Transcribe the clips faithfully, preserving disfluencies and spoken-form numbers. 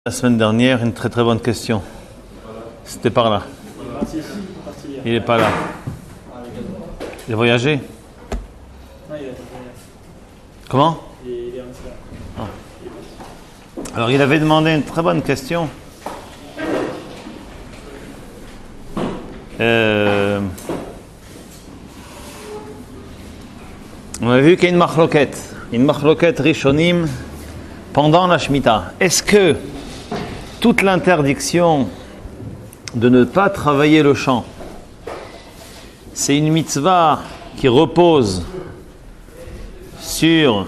La semaine dernière, une très très bonne question. C'était par là. Il n'est pas là. Il a voyagé. Comment? Ah. Alors il avait demandé une très bonne question. Euh... On a vu qu'il y a une machloket, une machloket rishonim pendant la Shemitah. Est-ce que toute l'interdiction de ne pas travailler le champ, c'est une mitzvah qui repose sur,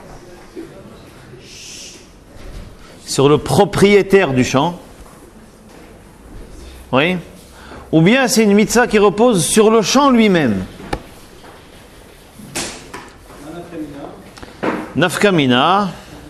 sur le propriétaire du champ? Oui? Ou bien c'est une mitzvah qui repose sur le champ lui-même? Nafkamina.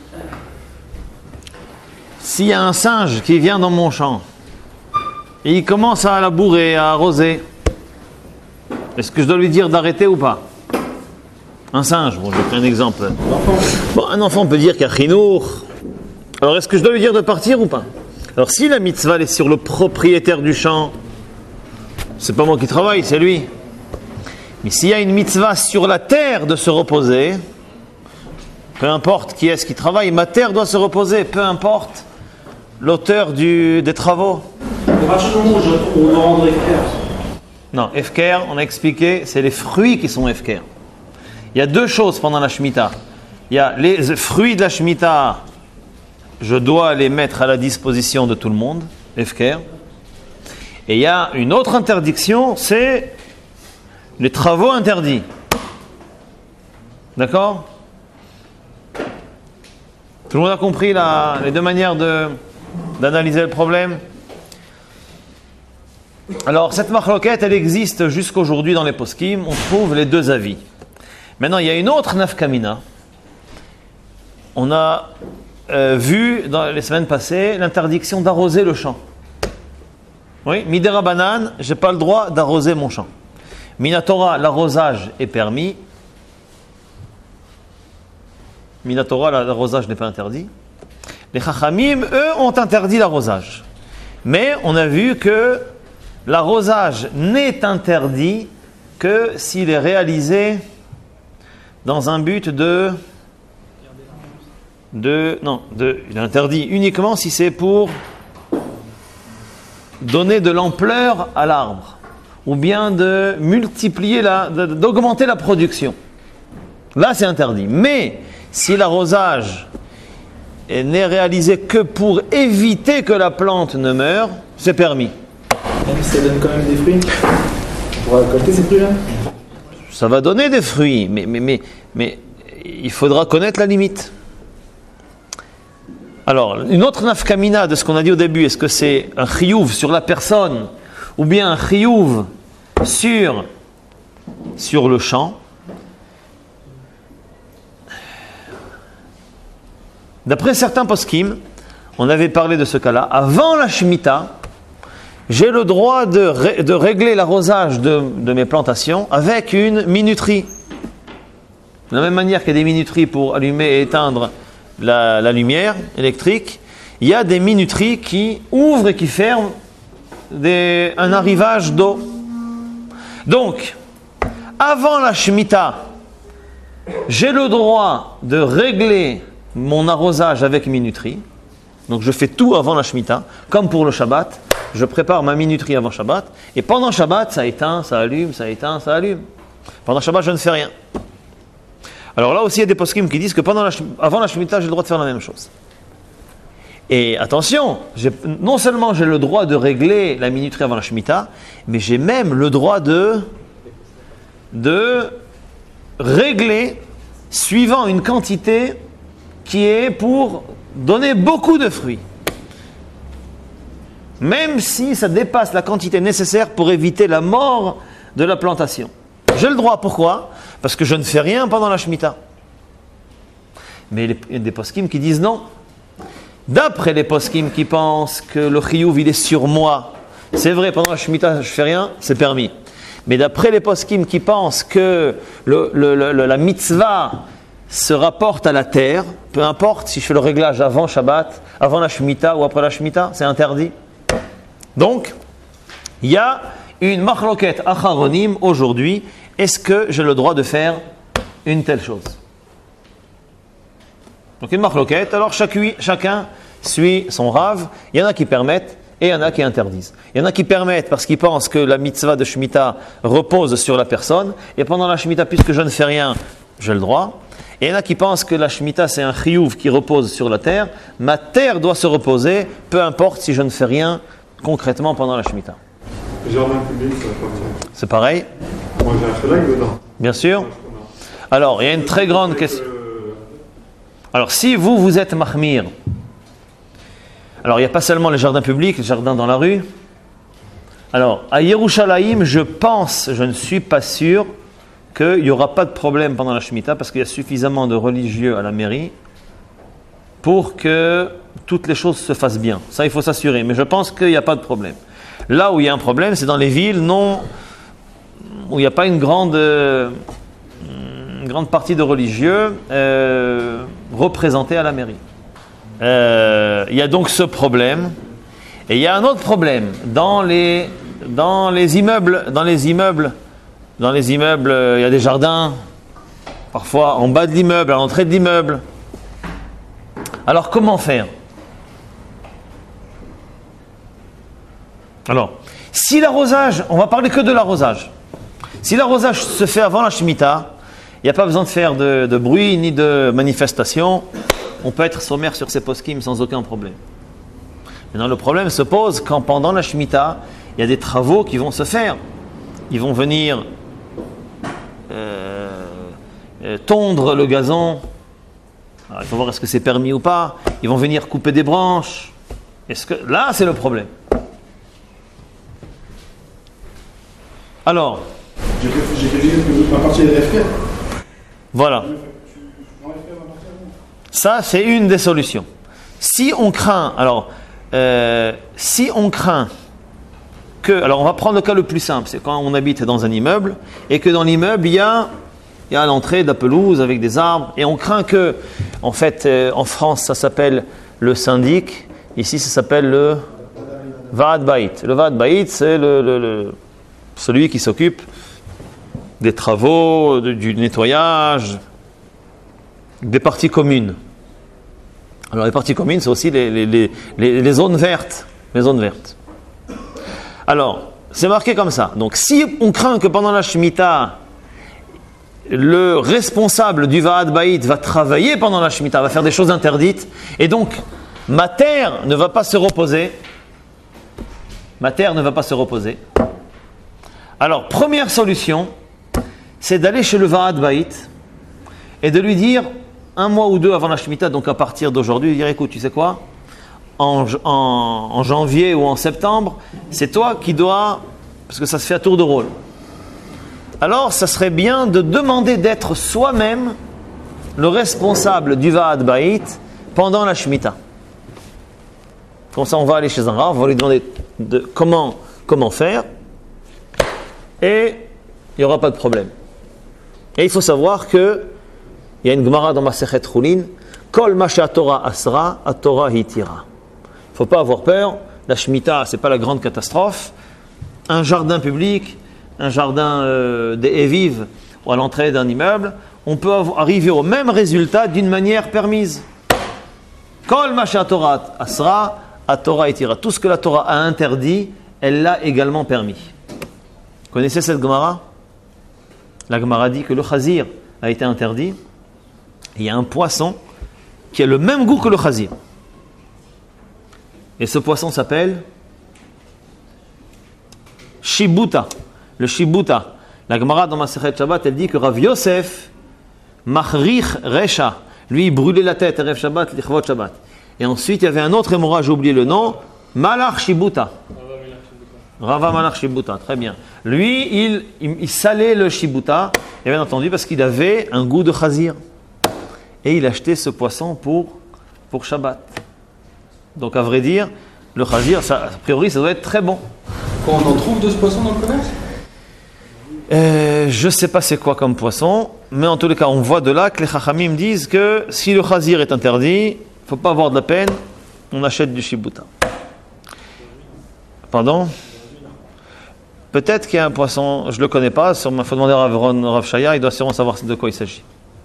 S'il y a un singe qui vient dans mon champ et il commence à labourer, à arroser, est-ce que je dois lui dire d'arrêter ou pas? Un singe, bon, je vais prendre un exemple. Bon, un enfant peut dire qu'il y a chinour. Alors est-ce que je dois lui dire de partir ou pas? Alors si la mitzvah est sur le propriétaire du champ, c'est pas moi qui travaille, c'est lui. Mais s'il y a une mitzvah sur la terre de se reposer, peu importe qui est-ce qui travaille, ma terre doit se reposer, peu importe l'auteur du, des travaux. On doit rendre efker. Non, efker, on a expliqué, c'est les fruits qui sont efker. Il y a deux choses pendant la Shemitah. Il y a les fruits de la Shemitah, je dois les mettre à la disposition de tout le monde, efker. Et il y a une autre interdiction, c'est les travaux interdits. D'accord ? Tout le monde a compris la, les deux manières de, d'analyser le problème? Alors, cette machloket, elle existe jusqu'aujourd'hui dans les poskim. On trouve les deux avis. Maintenant, il y a une autre nafkamina. On a euh, vu dans les semaines passées l'interdiction d'arroser le champ. Oui, midera banane, j'ai pas le droit d'arroser mon champ. Minatora, l'arrosage est permis. Minatora, l'arrosage n'est pas interdit. Les chachamim, eux, ont interdit l'arrosage. Mais on a vu que l'arrosage n'est interdit que s'il est réalisé dans un but de... de non, de, il est interdit uniquement si c'est pour donner de l'ampleur à l'arbre. Ou bien de multiplier, la, de, d'augmenter la production. Là, c'est interdit. Mais si l'arrosage n'est réalisé que pour éviter que la plante ne meure, c'est permis. Et ça donne quand même des fruits. On pourra récolter ces fruits-là. Ça va donner des fruits, mais, mais, mais, mais il faudra connaître la limite. Alors, une autre nafkamina de ce qu'on a dit au début, est-ce que c'est un chiyuv sur la personne ou bien un chiyuv sur, sur le champ? D'après certains poskim, on avait parlé de ce cas-là, avant la Shemitah, j'ai le droit de, ré, de régler l'arrosage de, de mes plantations avec une minuterie. De la même manière qu'il y a des minuteries pour allumer et éteindre la, la lumière électrique, il y a des minuteries qui ouvrent et qui ferment des, un arrivage d'eau. Donc, avant la Shemitah, j'ai le droit de régler mon arrosage avec minuterie. Donc je fais tout avant la Shemitah, comme pour le Shabbat. Je prépare ma minuterie avant Shabbat. Et pendant Shabbat, ça éteint, ça allume, ça éteint, ça allume. Pendant Shabbat, je ne fais rien. Alors là aussi, il y a des poskim qui disent que pendant la, avant la Shemitah, j'ai le droit de faire la même chose. Et attention, j'ai, non seulement j'ai le droit de régler la minuterie avant la Shemitah, mais j'ai même le droit de, de régler suivant une quantité qui est pour donner beaucoup de fruits. Même si ça dépasse la quantité nécessaire pour éviter la mort de la plantation. J'ai le droit, pourquoi? Parce que je ne fais rien pendant la Shemitah. Mais il y a des poskim qui disent non. D'après les poskim qui pensent que le chiyuv il est sur moi, c'est vrai, pendant la Shemitah je ne fais rien, c'est permis. Mais d'après les poskim qui pensent que le, le, le, la mitzvah se rapporte à la terre, peu importe si je fais le réglage avant Shabbat, avant la Shemitah ou après la Shemitah, c'est interdit. Donc, il y a une machloket acharonim aujourd'hui. Est-ce que j'ai le droit de faire une telle chose? Donc une machloket, alors chaque, chacun suit son rav. Il y en a qui permettent et il y en a qui interdisent. Il y en a qui permettent parce qu'ils pensent que la mitzvah de Shemitah repose sur la personne. Et pendant la Shemitah, puisque je ne fais rien, j'ai le droit. Et il y en a qui pensent que la Shemitah c'est un chiyuv qui repose sur la terre. Ma terre doit se reposer, peu importe si je ne fais rien concrètement pendant la Shemitah. Jardin public, ça appartient. C'est pareil? Moi j'ai un flag dedans. Bien sûr. Alors, il y a une très grande question. Alors, si vous, vous êtes mahmir, alors il n'y a pas seulement les jardins publics, les jardins dans la rue. Alors, à Yerushalayim, je pense, je ne suis pas sûr qu'il n'y aura pas de problème pendant la Shemitah parce qu'il y a suffisamment de religieux à la mairie pour que toutes les choses se fassent bien. Ça, il faut s'assurer. Mais je pense qu'il n'y a pas de problème. Là où il y a un problème, c'est dans les villes non, où il n'y a pas une grande, euh, une grande partie de religieux euh, représentés à la mairie. Euh, il y a donc ce problème. Et il y a un autre problème. Dans les, dans les immeubles, dans les immeubles, dans les immeubles, euh, il y a des jardins, parfois en bas de l'immeuble, à l'entrée de l'immeuble. Alors comment faire? Alors, si l'arrosage, on va parler que de l'arrosage. Si l'arrosage se fait avant la Shemitah, il n'y a pas besoin de faire de, de bruit ni de manifestation. On peut être sommaire sur ces poskim sans aucun problème. Maintenant, le problème se pose quand pendant la Shemitah, il y a des travaux qui vont se faire. Ils vont venir euh, euh, tondre le gazon. Alors, il faut voir est-ce que c'est permis ou pas. Ils vont venir couper des branches. Est-ce que là, c'est le problème. Alors, j'ai fait à partir des F K. Voilà. Ça, c'est une des solutions. Si on craint, alors, euh, si on craint que, alors on va prendre le cas le plus simple, c'est quand on habite dans un immeuble et que dans l'immeuble il y a, il y a à l'entrée de la pelouse avec des arbres et on craint que, en fait, euh, en France ça s'appelle le syndic, ici ça s'appelle le Vaad Bait. Le Vaad Bait, c'est le, le, le celui qui s'occupe des travaux, de, du nettoyage, des parties communes. Alors les parties communes, c'est aussi les, les, les, les, les zones vertes. Les zones vertes. Alors, c'est marqué comme ça. Donc si on craint que pendant la Shemitah, le responsable du Vaad Bait va travailler pendant la Shemitah, va faire des choses interdites, et donc ma terre ne va pas se reposer, ma terre ne va pas se reposer. Alors, première solution, c'est d'aller chez le Vaad Bait et de lui dire, un mois ou deux avant la Shemitah, donc à partir d'aujourd'hui, dire écoute, tu sais quoi, en, en, en janvier ou en septembre, c'est toi qui dois, parce que ça se fait à tour de rôle. Alors, ça serait bien de demander d'être soi-même le responsable du Vaad Bait pendant la Shemitah. Comme ça, on va aller chez un rav, on va lui demander de, comment, comment faire, et il n'y aura pas de problème. Et il faut savoir que il y a une Gemara dans Masechet Chulin, Kol ma she'atorah asra, atorah hitira. Il ne faut pas avoir peur. La Shemitah, ce n'est pas la grande catastrophe. Un jardin public, un jardin euh, des Eviv ou à l'entrée d'un immeuble, on peut arriver au même résultat d'une manière permise. Kol ma she'atorah asra, atorah hitira. Tout ce que la Torah a interdit, elle l'a également permis. Vous connaissez cette Gemara? La Gemara dit que le chazir a été interdit. Il y a un poisson qui a le même goût que le chazir. Et ce poisson s'appelle Shibuta. Le Shibuta. La Gemara dans Masechet Shabbat, elle dit que Rav Yosef Machrich Resha, lui il brûlait la tête Erev Shabbat, Lichvot Shabbat. Et ensuite il y avait un autre hémorrhage, j'ai oublié le nom, Malach Shibuta. Rava Malach Shibuta, très bien. Lui, il, il, il salait le Shibuta, et bien entendu parce qu'il avait un goût de chazir. Et il achetait ce poisson pour, pour Shabbat. Donc à vrai dire, le chazir, ça, a priori, ça doit être très bon. Quand on en trouve de ce poisson dans le commerce? euh, Je ne sais pas c'est quoi comme poisson. mais en tous les cas, on voit de là que les Chachamim disent que si le chazir est interdit, il ne faut pas avoir de la peine, on achète du shibuta. Pardon? Peut-être qu'il y a un poisson, je ne le connais pas, il faut demander à Rav, Rav Shaya, il doit sûrement savoir de quoi il s'agit.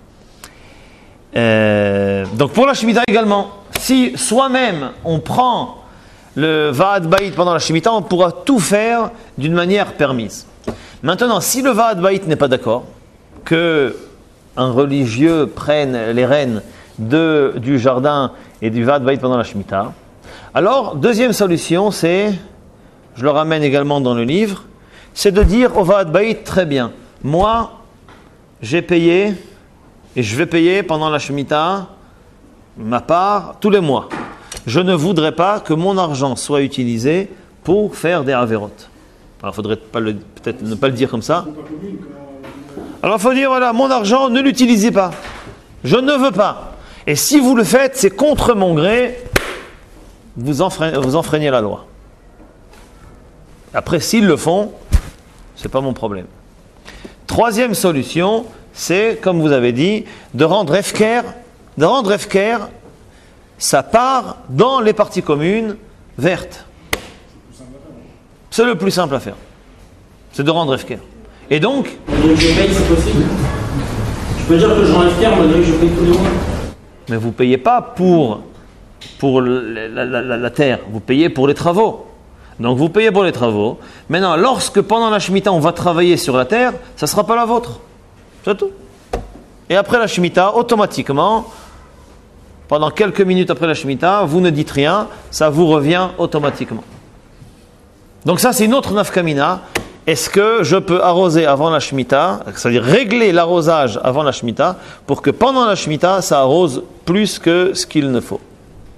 Euh, donc pour la Shemitah également, si soi-même on prend le Va'ad Bayit pendant la Shemitah, on pourra tout faire d'une manière permise. Maintenant, si le Va'ad Bayit n'est pas d'accord, que un religieux prenne les rênes de, du jardin et du Va'ad Bayit pendant la Shemitah, alors deuxième solution, c'est, je le ramène également dans le livre, c'est de dire au Va'ad Bayit, très bien, moi j'ai payé et je vais payer pendant la Shemitah ma part tous les mois. Je ne voudrais pas que mon argent soit utilisé pour faire des avérotes. Alors il faudrait pas le, peut-être ne pas le dire comme ça. Alors il faut dire, voilà, mon argent, ne l'utilisez pas. Je ne veux pas. Et si vous le faites, c'est contre mon gré, vous, enfreignez, vous enfreignez la loi. Après, s'ils le font, ce n'est pas mon problème. Troisième solution, c'est, comme vous avez dit, de rendre efker, de rendre efker sa part dans les parties communes vertes. C'est le plus simple à faire. C'est de rendre efker. Et donc, donc je paye, c'est possible. Je peux dire que je rends efker, malgré que je paye tous les mois. Mais vous ne payez pas pour, pour la, la, la, la terre, vous payez pour les travaux. Donc vous payez pour les travaux. Maintenant, lorsque pendant la Shemitah on va travailler sur la terre, ça ne sera pas la vôtre. C'est tout. Et après la Shemitah, automatiquement, pendant quelques minutes après la Shemitah, vous ne dites rien, ça vous revient automatiquement. Donc ça, c'est une autre nafkamina. Est-ce que je peux arroser avant la Shemitah, c'est-à-dire régler l'arrosage avant la Shemitah, pour que pendant la Shemitah, ça arrose plus que ce qu'il ne faut?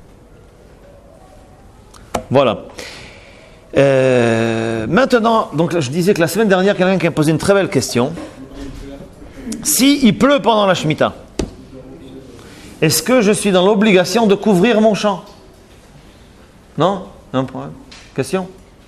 Voilà. Euh, maintenant, donc je disais que la semaine dernière, quelqu'un qui a posé une très belle question. Si il pleut pendant la Shemitah, est-ce que je suis dans l'obligation de couvrir mon champ? Non? Un problème. Question?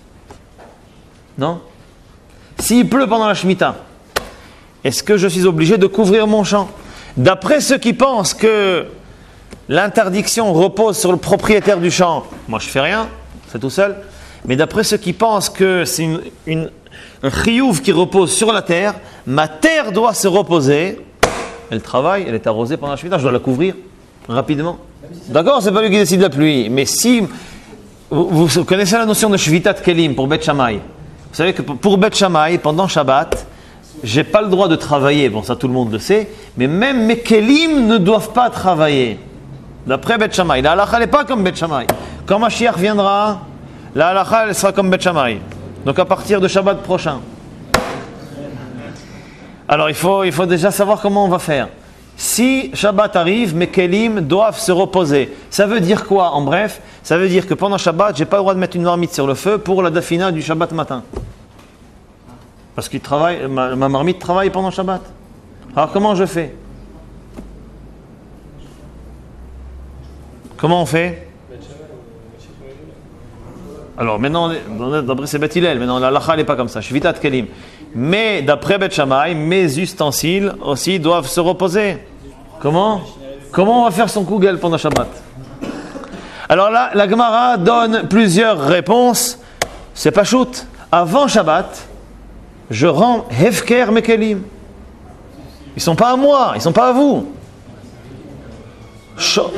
Non? S'il pleut pendant la Shemitah, est-ce que je suis obligé de couvrir mon champ? D'après ceux qui pensent que l'interdiction repose sur le propriétaire du champ, moi je fais rien, c'est tout seul. Mais d'après ceux qui pensent que c'est une, une, un chiyuv qui repose sur la terre, ma terre doit se reposer. Elle travaille, elle est arrosée pendant la Shemitah, je dois la couvrir rapidement. D'accord, c'est pas lui qui décide de la pluie. Mais si vous, vous connaissez la notion de shvitat kelim pour Bet Shammai, vous savez que pour Bet Shammai, pendant Shabbat, j'ai pas le droit de travailler. Bon, ça tout le monde le sait. Mais même mes kelim ne doivent pas travailler. D'après Bet Shammai, la halakha n'est pas comme Bet Shammai. Quand Mashiach viendra, la halakha elle sera comme Bet Shammai. Donc à partir de Shabbat prochain. Alors il faut, il faut déjà savoir comment on va faire. Si Shabbat arrive, mes kelim doivent se reposer. Ça veut dire quoi en bref? Ça veut dire que pendant Shabbat, je n'ai pas le droit de mettre une marmite sur le feu pour la dafina du Shabbat matin. Parce qu'il travaille, ma, ma marmite travaille pendant Shabbat. Alors comment je fais? Comment on fait? Alors maintenant, d'après c'est Bet Hillel, maintenant la halakha n'est pas comme ça, shvitat kelim. Mais d'après Bet Shammai, mes ustensiles aussi doivent se reposer. Comment? Comment on va faire son kugel pendant Shabbat? Alors là, la Gemara donne plusieurs réponses. C'est pas shoot. Avant Shabbat, je rends hefker mes kelim. Ils sont pas à moi, ils sont pas à vous. Ch-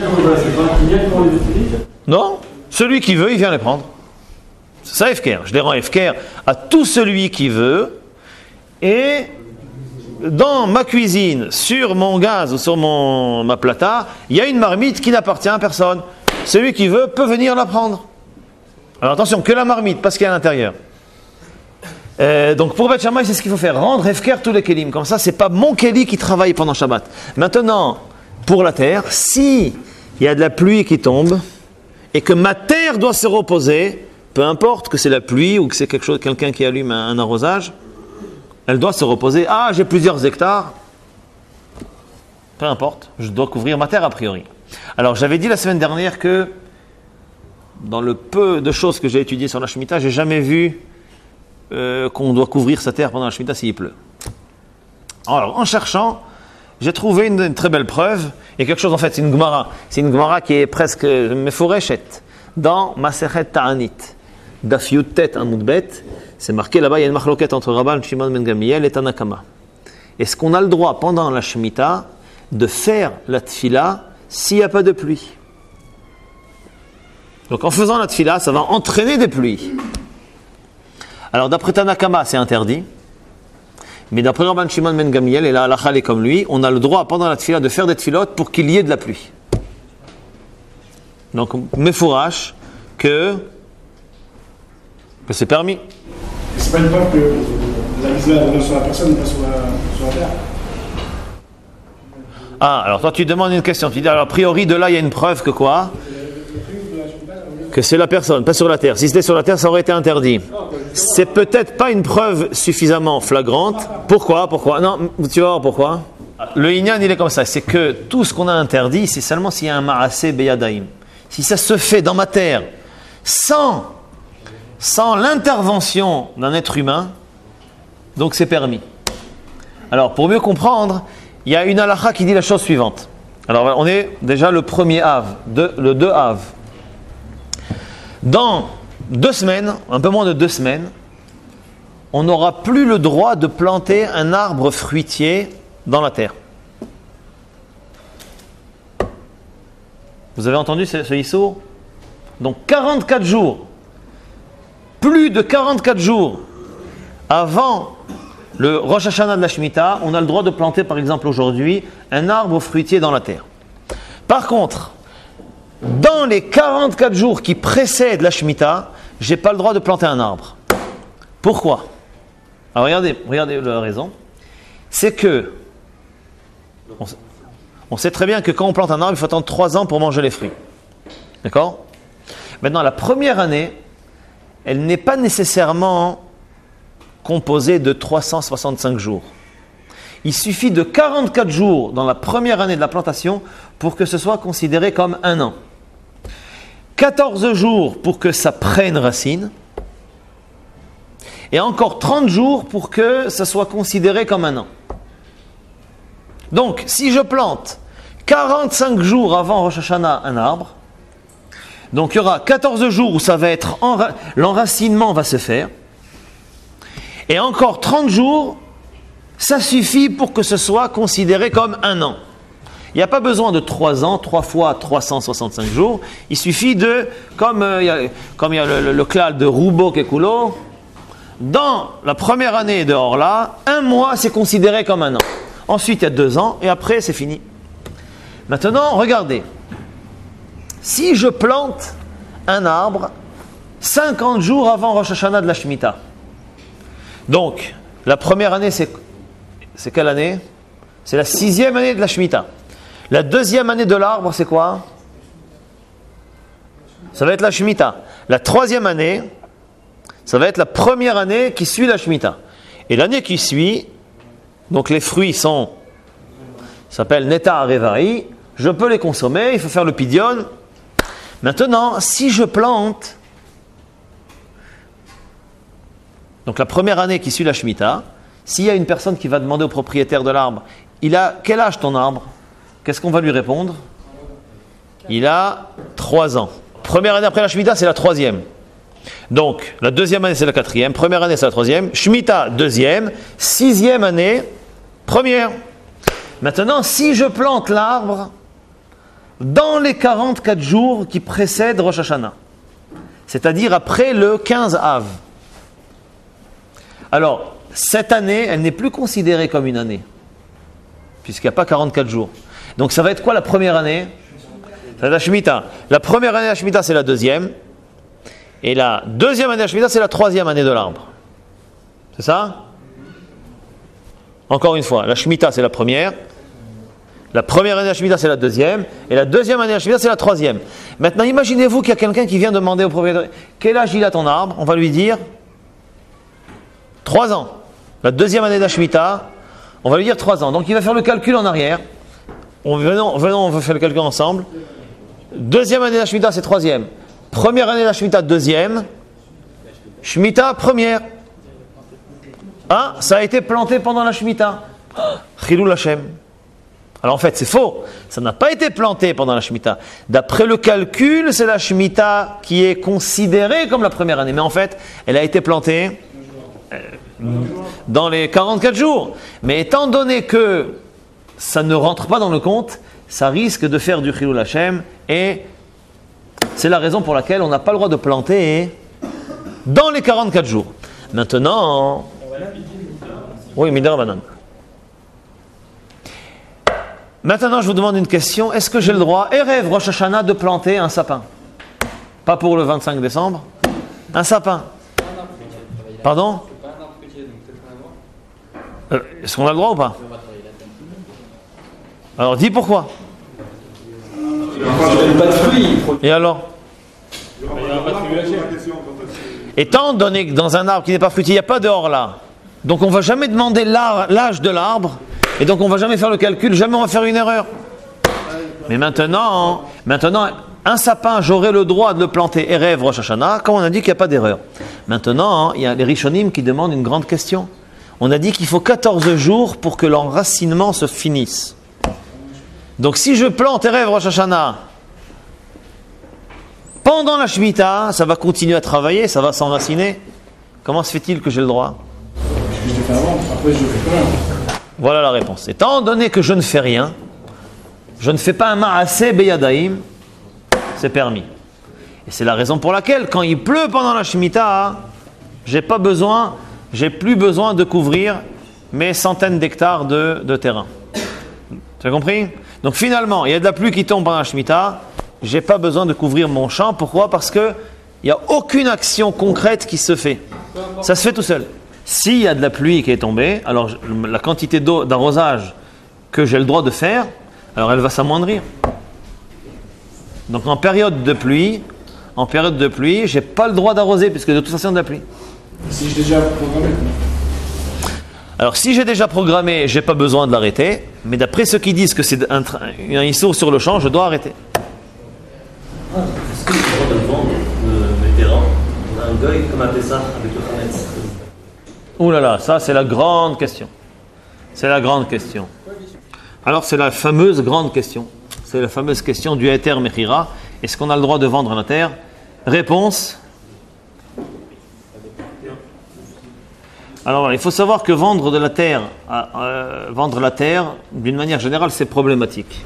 non, celui qui veut, il vient les prendre. C'est ça hefker. Je les rends hefker à tout celui qui veut. Et dans ma cuisine, sur mon gaz ou sur mon, ma plata, il y a une marmite qui n'appartient à personne. Celui qui veut peut venir la prendre. Alors attention, que la marmite, pas ce qu'il y a à l'intérieur. Euh, donc pour Bet Shammai, c'est ce qu'il faut faire. Rendre hefker tous les kelim. Comme ça, c'est pas mon keli qui travaille pendant Shabbat. Maintenant, pour la terre, si il y a de la pluie qui tombe et que ma terre doit se reposer, peu importe que c'est la pluie ou que c'est quelque chose, quelqu'un qui allume un, un arrosage, elle doit se reposer. Ah, j'ai plusieurs hectares. Peu importe, je dois couvrir ma terre a priori. Alors, j'avais dit la semaine dernière que dans le peu de choses que j'ai étudiées sur la Shemitah, j'ai jamais vu euh, qu'on doit couvrir sa terre pendant la Shemitah s'il pleut. Alors, en cherchant, j'ai trouvé une, une très belle preuve, et quelque chose en fait, c'est une Gemara. C'est une Gemara qui est presque meforeshet dans Masechet Ta'anit. Daf Yud-Tet Amud Bet, c'est marqué là-bas, il y a une machloket entre Rabban Shimon ben Gamliel et Tanakama. Est-ce qu'on a le droit pendant la Shemitah de faire la tfila s'il n'y a pas de pluie? Donc en faisant la tfila, ça va entraîner des pluies. Alors d'après Tanakama, c'est interdit. Mais d'après Rabban Shimon ben Gamliel, et la halakha est comme lui, on a le droit pendant la tfila de faire des tfilotes pour qu'il y ait de la pluie. Donc mefourash que, que c'est permis. C'est pas une preuve que la misère revient sur la personne, pas sur la, sur la terre. Ah, alors toi tu demandes une question. Tu dis alors a priori de là il y a une preuve que quoi? Que c'est la personne, pas sur la terre. Si c'était sur la terre, ça aurait été interdit. C'est peut-être pas une preuve suffisamment flagrante. Pourquoi? Pourquoi? Non, tu vas voir pourquoi. Le Inyan, il est comme ça. C'est que tout ce qu'on a interdit, c'est seulement s'il y a un ma'aseh beyadaim. Si ça se fait dans ma terre, sans, sans l'intervention d'un être humain, donc c'est permis. Alors, pour mieux comprendre, il y a une halakha qui dit la chose suivante. Alors, on est déjà le premier Av, de, le deux Av. Dans deux semaines, un peu moins de deux semaines, on n'aura plus le droit de planter un arbre fruitier dans la terre. Vous avez entendu ce, ce issour? Donc quarante-quatre jours, plus de quarante-quatre jours avant le Rosh Hashanah de la Shemitah, on a le droit de planter par exemple aujourd'hui un arbre fruitier dans la terre. Par contre, dans les quarante-quatre jours qui précèdent la Shemitah, je n'ai pas le droit de planter un arbre. Pourquoi? Alors regardez, regardez la raison. C'est que, on, on sait très bien que quand on plante un arbre, il faut attendre trois ans pour manger les fruits. D'accord? Maintenant, la première année, elle n'est pas nécessairement composée de trois cent soixante-cinq jours. Il suffit de quarante-quatre jours dans la première année de la plantation pour que ce soit considéré comme un an. quatorze jours pour que ça prenne racine. Et encore trente jours pour que ça soit considéré comme un an. Donc, si je plante quarante-cinq jours avant Rosh Hashanah un arbre, donc il y aura quatorze jours où ça va être enra- l'enracinement va se faire, et encore trente jours, ça suffit pour que ce soit considéré comme un an. Il n'y a pas besoin de trois ans, trois fois trois cent soixante-cinq jours. Il suffit de, comme euh, il y a, comme il y a le, le, le clal de Roubo Kekulo, dans la première année de Orla, un mois c'est considéré comme un an. Ensuite il y a deux ans et après c'est fini. Maintenant, regardez. Si je plante un arbre cinquante jours avant Rosh Hashanah de la Shemitah, donc la première année c'est, c'est quelle année? C'est la sixième année de la Shemitah. La deuxième année de l'arbre, c'est quoi? Ça va être la Shemitah. La troisième année, ça va être la première année qui suit la Shemitah. Et l'année qui suit, donc les fruits sont, ça s'appelle Neta Arevari, je peux les consommer, il faut faire le pidion. Maintenant, si je plante, donc la première année qui suit la Shemitah, s'il y a une personne qui va demander au propriétaire de l'arbre, il a quel âge ton arbre? Qu'est-ce qu'on va lui répondre? Il a trois ans. Première année après la Shemitah, c'est la troisième. Donc, la deuxième année, c'est la quatrième. Première année, c'est la troisième. Shemitah, deuxième. Sixième année, première. Maintenant, si je plante l'arbre dans les quarante-quatre jours qui précèdent Rosh Hashanah, c'est-à-dire après le quinze Av, alors, cette année, elle n'est plus considérée comme une année, puisqu'il n'y a pas quarante-quatre jours. Donc ça va être quoi la première année? Ça va être la Shemitah. La première année de la Shemitah, c'est la deuxième. Et la deuxième année de la Shemitah, c'est la troisième année de l'arbre. C'est ça? Encore une fois, la Shemitah, c'est la première. La première année de la Shemitah, c'est la deuxième. Et la deuxième année de la Shemitah, c'est la troisième. Maintenant, imaginez-vous qu'il y a quelqu'un qui vient demander au propriétaire quel âge il a ton arbre? On va lui dire trois ans. La deuxième année de la Shemitah, on va lui dire trois ans. Donc il va faire le calcul en arrière. On, venons, venons, on va faire le calcul ensemble. Deuxième année de la Shemitah, c'est troisième. Première année de la Shemitah, deuxième. Shemitah, première. Ah, ça a été planté pendant la Shemitah. Chilul Hashem. Alors en fait, c'est faux. Ça n'a pas été planté pendant la Shemitah. D'après le calcul, c'est la Shemitah qui est considérée comme la première année. Mais en fait, elle a été plantée euh, dans les quarante-quatre jours. Mais étant donné que ça ne rentre pas dans le compte, ça risque de faire du Chilul Hashem. Et c'est la raison pour laquelle on n'a pas le droit de planter dans les quarante-quatre jours. Maintenant... Oui, Midar Banan. Maintenant, je vous demande une question. Est-ce que j'ai le droit, Erev Rosh Hashanah, de planter un sapin? Pas pour le vingt-cinq décembre. Un sapin. Pardon? euh, Est-ce qu'on a le droit ou pas? Alors, dis pourquoi. Et alors? Étant donné que dans un arbre qui n'est pas fruitier, il n'y a pas de hors-là. Donc, on ne va jamais demander l'âge de l'arbre. Et donc on ne va jamais faire le calcul, jamais on va faire une erreur. Mais maintenant, maintenant un sapin, j'aurai le droit de le planter Erev Rosh Hashanah, comme on a dit qu'il n'y a pas d'erreur. Maintenant, il y a les Rishonim qui demandent une grande question. On a dit qu'il faut quatorze jours pour que l'enracinement se finisse. Donc si je plante Erev Rosh Hashanah, pendant la Shemitah, ça va continuer à travailler, ça va s'enraciner. Comment se fait-il que j'ai le droit? Je l'ai fait avant, après je le fais quand même. Voilà la réponse. Étant donné que je ne fais rien, je ne fais pas un ma'aseh beyadaim, c'est permis. Et c'est la raison pour laquelle, quand il pleut pendant la Shemitah, j'ai pas besoin, j'ai plus besoin de couvrir mes centaines d'hectares de, de terrain. Tu as compris? Donc finalement, il y a de la pluie qui tombe pendant la Shemitah, j'ai pas besoin de couvrir mon champ. Pourquoi? Parce que il n'y a aucune action concrète qui se fait. Ça se fait tout seul. S'il y a de la pluie qui est tombée, alors la quantité d'eau d'arrosage que j'ai le droit de faire, alors elle va s'amoindrir. Donc en période de pluie, en période de pluie, j'ai pas le droit d'arroser puisque de toute façon il y a de la pluie. Si j'ai déjà programmé. Alors si j'ai déjà programmé, j'ai pas besoin de l'arrêter, mais d'après ceux qui disent que c'est un, un issour sur le champ, je dois arrêter. Ah, est-ce que c'est le droit de vendre euh, mes terrains? On a un goy comme à Pessah avec le Khametz. Ouh là là, ça c'est la grande question. C'est la grande question. Alors c'est la fameuse grande question. C'est la fameuse question du Heter Mechira. Est-ce qu'on a le droit de vendre la terre? Réponse. Alors voilà, il faut savoir que vendre de la terre, euh, vendre la terre, d'une manière générale, c'est problématique.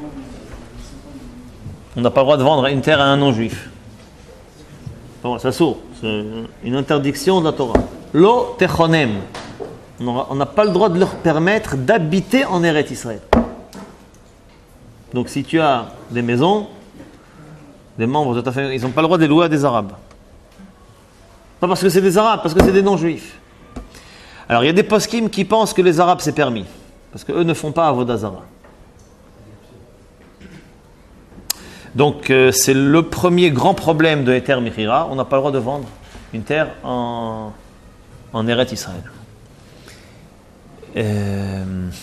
On n'a pas le droit de vendre une terre à un non-juif. Bon, ça sourd. C'est une interdiction de la Torah. Lo techonem. On n'a pas le droit de leur permettre d'habiter en Eretz Israël. Donc si tu as des maisons, des membres de ta famille, ils n'ont pas le droit de les louer à des Arabes. Pas parce que c'est des Arabes, parce que c'est des non-juifs. Alors il y a des poskim qui pensent que les Arabes c'est permis, parce qu'eux ne font pas Avodah Zara. Donc euh, c'est le premier grand problème de Heter Mechira. On n'a pas le droit de vendre une terre en, en Eretz Israël. Euh...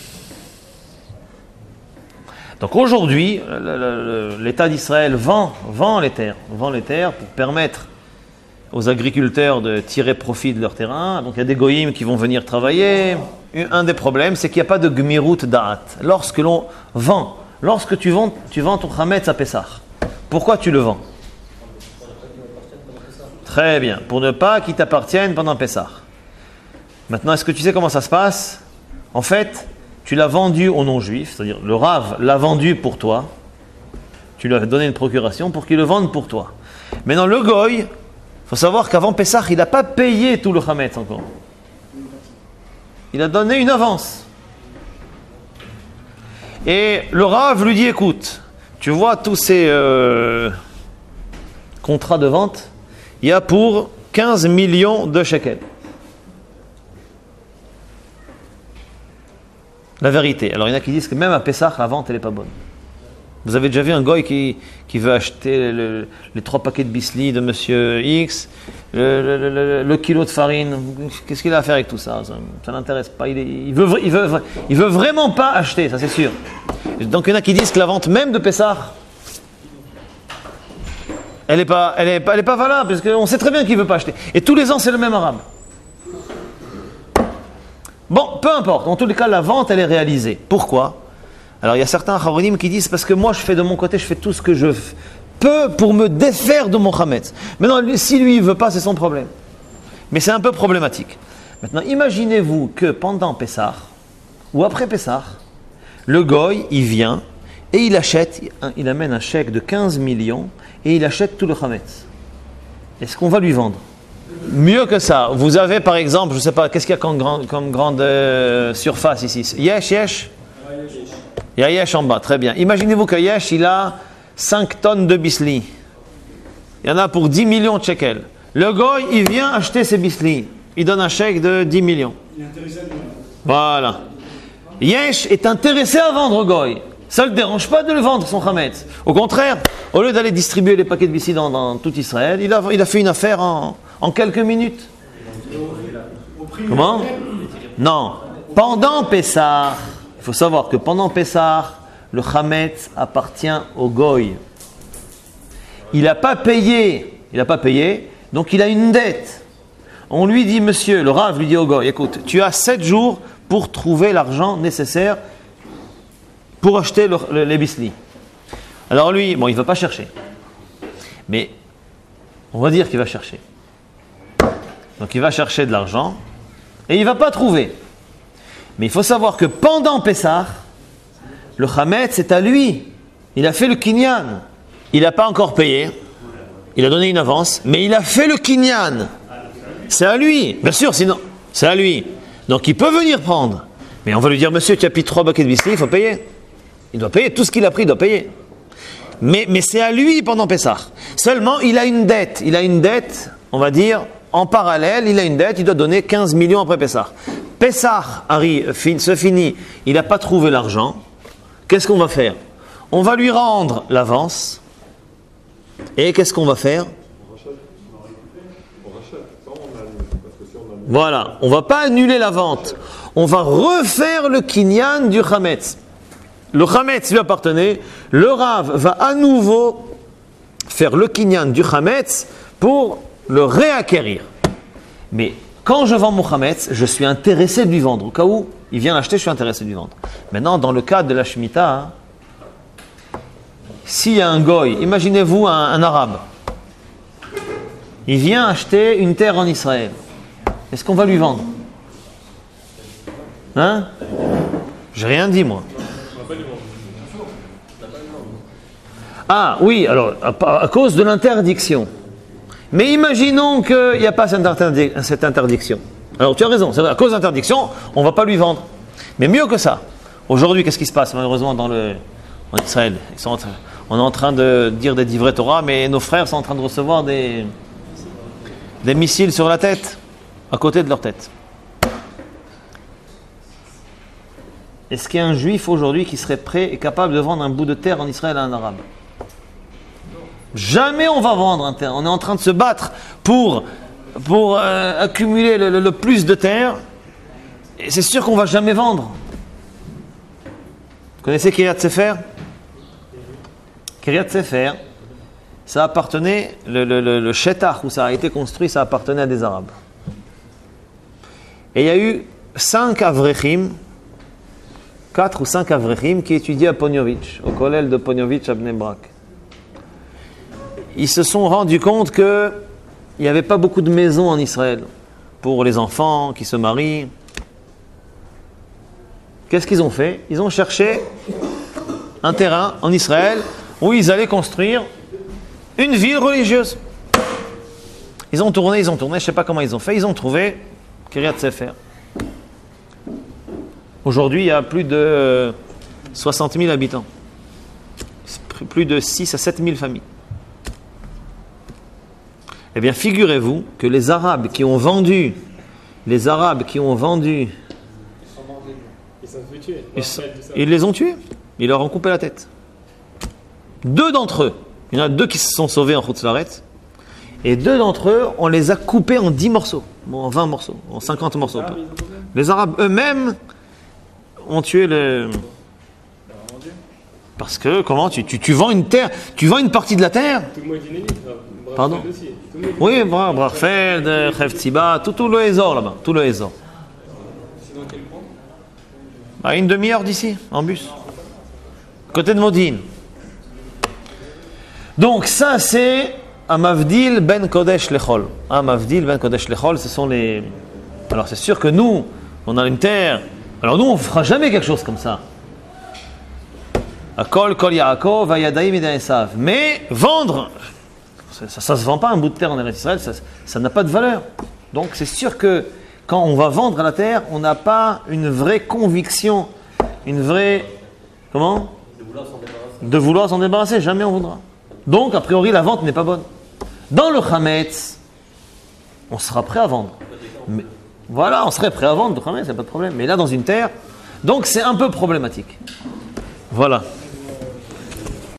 Donc aujourd'hui, l'État d'Israël vend, vend les terres, vend les terres pour permettre aux agriculteurs de tirer profit de leur terrain. Donc il y a des goïms qui vont venir travailler. Un des problèmes, c'est qu'il n'y a pas de gmirut da'at. Lorsque l'on vend, lorsque tu vends, tu vends ton chametz à Pessah, pourquoi tu le vends? Très bien, pour ne pas qu'il t'appartienne pendant Pessah. Maintenant, est-ce que tu sais comment ça se passe? En fait, tu l'as vendu aux non-juifs, c'est-à-dire le Rav l'a vendu pour toi. Tu lui as donné une procuration pour qu'il le vende pour toi. Maintenant, le goy, il faut savoir qu'avant Pessah, il n'a pas payé tout le chametz encore. Il a donné une avance. Et le Rav lui dit, écoute, tu vois tous ces euh, contrats de vente, il y a pour quinze millions de shekels. La vérité. Alors il y en a qui disent que même à Pessah, la vente, elle n'est pas bonne. Vous avez déjà vu un goy qui, qui veut acheter le, les trois paquets de bisli de monsieur X, le, le, le, le kilo de farine. Qu'est-ce qu'il a à faire avec tout ça? Ça ne l'intéresse pas. Il, est, il, veut, il, veut, il veut vraiment pas acheter, ça c'est sûr. Donc il y en a qui disent que la vente même de Pessah, elle n'est pas, elle est pas, elle est pas valable, parce qu'on sait très bien qu'il ne veut pas acheter. Et tous les ans, c'est le même arabe. Bon, peu importe. En tous les cas, la vente, elle est réalisée. Pourquoi? Alors il y a certains Chavonim qui disent parce que moi je fais de mon côté, je fais tout ce que je peux pour me défaire de mon Chametz. Maintenant, si lui il ne veut pas, c'est son problème. Mais c'est un peu problématique. Maintenant, imaginez-vous que pendant Pessah, ou après Pessah, le Goy, il vient et il achète, il amène un chèque de quinze millions et il achète tout le Chametz. Est-ce qu'on va lui vendre? Mieux que ça, vous avez par exemple, je ne sais pas, qu'est-ce qu'il y a comme, grand, comme grande euh, surface ici? Yesh, Yesh? Il y a Yesh en bas, très bien. Imaginez-vous que Yesh, il a cinq tonnes de bisli. Il y en a pour dix millions de shekels. Le Goy, il vient acheter ses bisli. Il donne un chèque de dix millions. Il est intéressé à lui. Voilà. Yesh est intéressé à vendre au Goy. Ça ne le dérange pas de le vendre, son Chametz. Au contraire, au lieu d'aller distribuer les paquets de bisli dans, dans tout Israël, il a, il a fait une affaire en, en quelques minutes. Comment? Non. Pendant Pessah, il faut savoir que pendant Pessah, le Chametz appartient au Goy. Il n'a pas payé, il n'a pas payé, donc il a une dette. On lui dit, monsieur, le Rav lui dit au Goy, écoute, tu as sept jours pour trouver l'argent nécessaire pour acheter le, le, les bisli. Alors lui, bon, il ne va pas chercher. Mais on va dire qu'il va chercher. Donc il va chercher de l'argent et il ne va pas trouver. Mais il faut savoir que pendant Pessah, le Chametz, c'est à lui. Il a fait le kinyan. Il n'a pas encore payé. Il a donné une avance, mais il a fait le kinyan. C'est à lui. Bien sûr, sinon, c'est à lui. Donc il peut venir prendre. Mais on va lui dire, monsieur, tu as pris trois baquets de bisli, il faut payer. Il doit payer. Tout ce qu'il a pris, il doit payer. Mais, mais c'est à lui pendant Pessah. Seulement, il a une dette. Il a une dette, on va dire, en parallèle, il a une dette, il doit donner quinze millions après Pessah. Pessah arrive, fin, se finit, il n'a pas trouvé l'argent. Qu'est-ce qu'on va faire? On va lui rendre l'avance. Et qu'est-ce qu'on va faire? Voilà, on ne va pas annuler la vente. On va refaire le kinyan du Chametz. Le Chametz lui appartenait. Le Rav va à nouveau faire le kinyan du Chametz pour le réacquérir. Mais quand je vends mon Chametz, je suis intéressé de lui vendre. Au cas où il vient l'acheter, je suis intéressé de lui vendre. Maintenant, dans le cadre de la Shemitah, hein, s'il y a un Goy, imaginez-vous un, un Arabe. Il vient acheter une terre en Israël. Est-ce qu'on va lui vendre? Hein? J'ai rien dit, moi. Ah, oui, alors, à, à cause de l'interdiction. Mais imaginons qu'il n'y a pas cette, interdi- cette interdiction. Alors, tu as raison, c'est vrai, à cause de l'interdiction, on ne va pas lui vendre. Mais mieux que ça. Aujourd'hui, qu'est-ce qui se passe, malheureusement, dans le, en Israël? Ils sont en train, on est en train de dire des divrei Torah, mais nos frères sont en train de recevoir des, des missiles sur la tête, à côté de leur tête. Est-ce qu'il y a un juif aujourd'hui qui serait prêt et capable de vendre un bout de terre en Israël à un arabe? Jamais on va vendre un terre. On est en train de se battre pour, pour euh, accumuler le, le, le plus de terre. Et c'est sûr qu'on ne va jamais vendre. Vous connaissez Kiryat Sefer? Kiryat Sefer, ça appartenait, le, le, le, le Shetach où ça a été construit, ça appartenait à des Arabes. Et il y a eu cinq Avrechim, quatre ou cinq Avrechim qui étudiaient à Poniovitch, au collège de Poniovitch à Bnei Brak. Ils se sont rendus compte qu'il n'y avait pas beaucoup de maisons en Israël pour les enfants qui se marient. Qu'est-ce qu'ils ont fait? Ils ont cherché un terrain en Israël où ils allaient construire une ville religieuse. Ils ont tourné, ils ont tourné, je ne sais pas comment ils ont fait, ils ont trouvé Kiryat Sefer. Aujourd'hui, il y a plus de soixante mille habitants. Plus de six à sept mille familles. Eh bien, figurez-vous que les Arabes qui ont vendu, les Arabes qui ont vendu, Ils sont fait tuer. ils, sont- ils les ont tués. Ils leur ont coupé la tête. Deux d'entre eux, il y en a deux qui se sont sauvés en Chutz-Laret, et deux d'entre eux, on les a coupés en dix morceaux, bon, en vingt morceaux, en cinquante morceaux. Les Arabes eux-mêmes ont tué le... Parce que, comment, tu, tu, tu vends une terre, tu vends une partie de la terre. Tout le monde est inédit. Pardon? Aussi. Tout le monde. Oui, bra- Brachfeld, Chefziba, tout, tout le Ezor là-bas, tout le Ezor. C'est dans quel point? À une demi-heure d'ici, en bus. côté de Modine. Donc ça c'est Amavdil ben Kodesh Lechol. Amavdil ben Kodesh Lechol, ce sont les... Alors c'est sûr que nous, on a une terre. Alors nous, on ne fera jamais quelque chose comme ça. Akol, Kol Yaakov, Vayadaim et Esav. Mais vendre, ça ne se vend pas un bout de terre en Eretz Israël, ça, ça n'a pas de valeur. Donc c'est sûr que quand on va vendre la terre, on n'a pas une vraie conviction, une vraie... Comment ? De vouloir s'en débarrasser. De vouloir s'en débarrasser, jamais on voudra. Donc a priori la vente n'est pas bonne. Dans le Chametz, on sera prêt à vendre. Mais, voilà, on serait prêt à vendre le Chametz, il n'y a pas de problème. Mais là dans une terre, donc c'est un peu problématique. Voilà.